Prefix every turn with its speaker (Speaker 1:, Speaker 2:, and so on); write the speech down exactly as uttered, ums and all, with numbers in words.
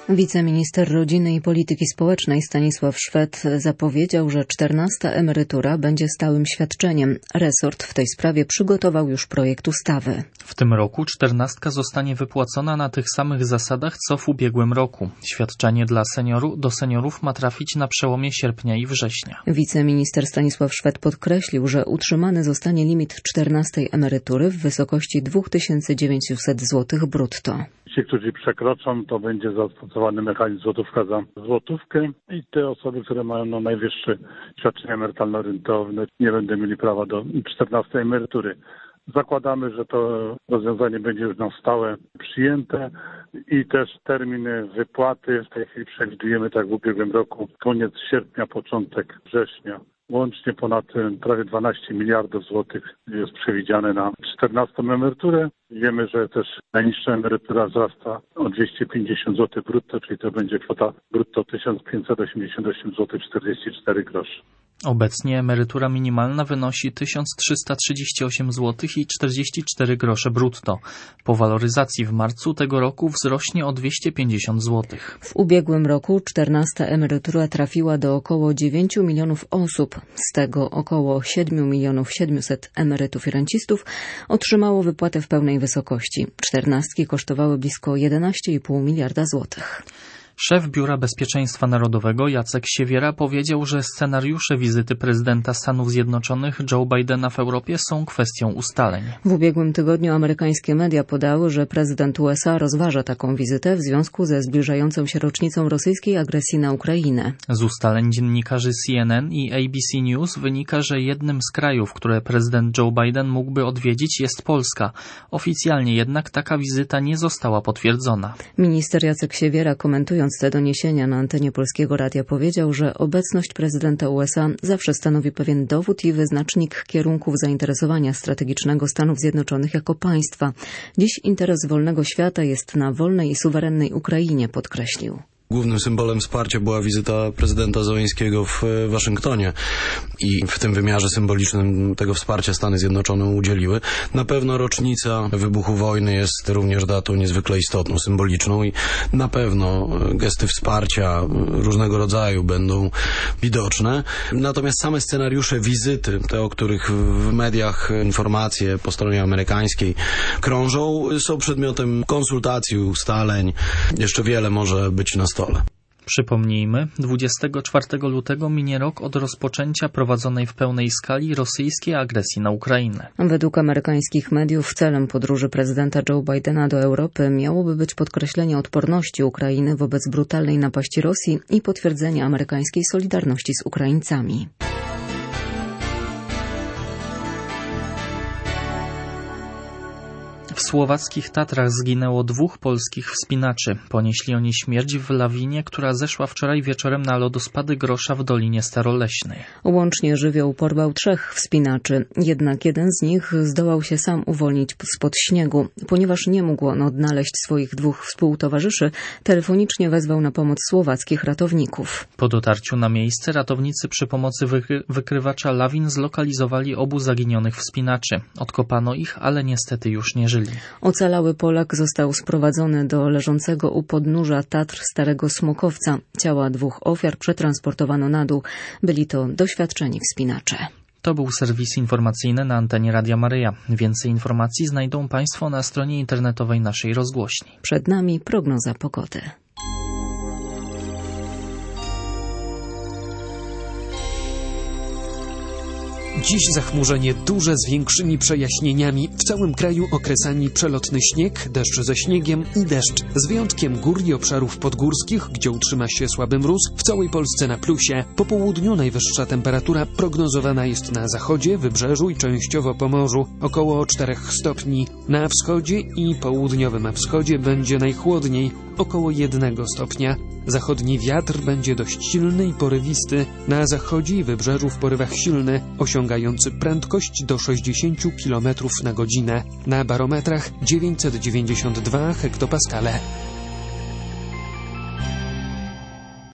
Speaker 1: Wiceminister Rodziny i Polityki Społecznej Stanisław Szwed zapowiedział, że czternasta emerytura będzie stałym świadczeniem. Resort w tej sprawie przygotował już projekt ustawy.
Speaker 2: W tym roku czternastka zostanie wypłacona na tych samych zasadach, co w ubiegłym roku. Świadczenie dla seniorów do seniorów ma trafić na przełomie sierpnia i września.
Speaker 1: Wiceminister Stanisław Szwed podkreślił, że utrzymany zostanie limit czternastej emerytury w wysokości dwa tysiące dziewięćset złotych brutto.
Speaker 3: Ci, którzy przekroczą, to będzie zastosowany mechanizm złotówka za złotówkę i te osoby, które mają no najwyższe świadczenia emerytalno-rentowe, nie będą mieli prawa do czternastej emerytury. Zakładamy, że to rozwiązanie będzie już na stałe przyjęte i też termin wypłaty w tej chwili przewidujemy, tak w ubiegłym roku, koniec sierpnia, początek września. Łącznie ponad prawie dwanaście miliardów złotych jest przewidziane na czternastą emeryturę. Wiemy, że też najniższa emerytura wzrasta o dwieście pięćdziesiąt złotych brutto, czyli to będzie kwota brutto tysiąc pięćset osiemdziesiąt osiem złotych czterdzieści cztery groszy.
Speaker 2: Obecnie emerytura minimalna wynosi tysiąc trzysta trzydzieści osiem złotych i czterdzieści cztery grosze brutto. Po waloryzacji w marcu tego roku wzrośnie o dwieście pięćdziesiąt złotych.
Speaker 1: W ubiegłym roku czternasta emerytura trafiła do około dziewięć milionów osób. Z tego około siedem milionów siedemset emerytów i rencistów otrzymało wypłatę w pełnej wysokości. Czternastki kosztowały blisko jedenaście i pół miliarda złotych.
Speaker 2: Szef Biura Bezpieczeństwa Narodowego Jacek Siewiera powiedział, że scenariusze wizyty prezydenta Stanów Zjednoczonych Joe Bidena w Europie są kwestią ustaleń.
Speaker 1: W ubiegłym tygodniu amerykańskie media podały, że prezydent U S A rozważa taką wizytę w związku ze zbliżającą się rocznicą rosyjskiej agresji na Ukrainę.
Speaker 2: Z ustaleń dziennikarzy C N N i A B C News wynika, że jednym z krajów, które prezydent Joe Biden mógłby odwiedzić, jest Polska. Oficjalnie jednak taka wizyta nie została potwierdzona.
Speaker 1: Minister Jacek Siewiera, komentując te doniesienia na antenie Polskiego Radia, powiedział, że obecność prezydenta U S A zawsze stanowi pewien dowód i wyznacznik kierunków zainteresowania strategicznego Stanów Zjednoczonych jako państwa. Dziś interes wolnego świata jest na wolnej i suwerennej Ukrainie, podkreślił.
Speaker 4: Głównym symbolem wsparcia była wizyta prezydenta Zełenskiego w Waszyngtonie i w tym wymiarze symbolicznym tego wsparcia Stany Zjednoczone udzieliły. Na pewno rocznica wybuchu wojny jest również datą niezwykle istotną, symboliczną i na pewno gesty wsparcia różnego rodzaju będą widoczne. Natomiast same scenariusze wizyty, te o których w mediach informacje po stronie amerykańskiej krążą, są przedmiotem konsultacji, ustaleń. Jeszcze wiele może być na stole.
Speaker 2: Przypomnijmy, dwudziestego czwartego lutego minie rok od rozpoczęcia prowadzonej w pełnej skali rosyjskiej agresji na Ukrainę.
Speaker 1: Według amerykańskich mediów celem podróży prezydenta Joe Bidena do Europy miałoby być podkreślenie odporności Ukrainy wobec brutalnej napaści Rosji i potwierdzenie amerykańskiej solidarności z Ukraińcami.
Speaker 2: W słowackich Tatrach zginęło dwóch polskich wspinaczy. Ponieśli oni śmierć w lawinie, która zeszła wczoraj wieczorem na lodospady Grosza w Dolinie Staroleśnej.
Speaker 1: Łącznie żywioł porwał trzech wspinaczy. Jednak jeden z nich zdołał się sam uwolnić spod śniegu. Ponieważ nie mógł on odnaleźć swoich dwóch współtowarzyszy, telefonicznie wezwał na pomoc słowackich ratowników.
Speaker 2: Po dotarciu na miejsce ratownicy przy pomocy wykry- wykrywacza lawin zlokalizowali obu zaginionych wspinaczy. Odkopano ich, ale niestety już nie żyli.
Speaker 1: Ocalały Polak został sprowadzony do leżącego u podnóża Tatr Starego Smokowca. Ciała dwóch ofiar przetransportowano na dół. Byli to doświadczeni wspinacze.
Speaker 2: To był serwis informacyjny na antenie Radia Maryja. Więcej informacji znajdą Państwo na stronie internetowej naszej rozgłośni.
Speaker 1: Przed nami prognoza pogody.
Speaker 5: Dziś zachmurzenie duże z większymi przejaśnieniami. W całym kraju okresami przelotny śnieg, deszcz ze śniegiem i deszcz. Z wyjątkiem gór i obszarów podgórskich, gdzie utrzyma się słaby mróz, w całej Polsce na plusie. Po południu najwyższa temperatura prognozowana jest na zachodzie, wybrzeżu i częściowo Pomorzu, około czterech stopni. Na wschodzie i południowym wschodzie będzie najchłodniej, około jednego stopnia. Zachodni wiatr będzie dość silny i porywisty. Na zachodzie i wybrzeżu w porywach silny, osiągający prędkość do sześćdziesiąt kilometrów na godzinę. Na barometrach dziewięćset dziewięćdziesiąt dwa hektopaskale.